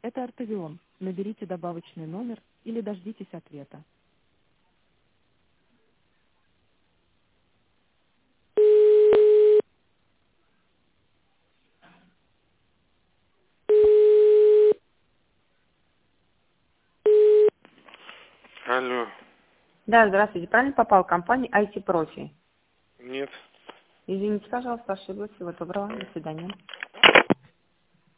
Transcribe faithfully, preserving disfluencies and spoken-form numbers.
Это Артавион. Наберите добавочный номер или дождитесь ответа. Алло. Да, здравствуйте. Правильно попал в компанию ай ти Профи? Нет. Извините, пожалуйста, ошиблась. Всего доброго. До свидания.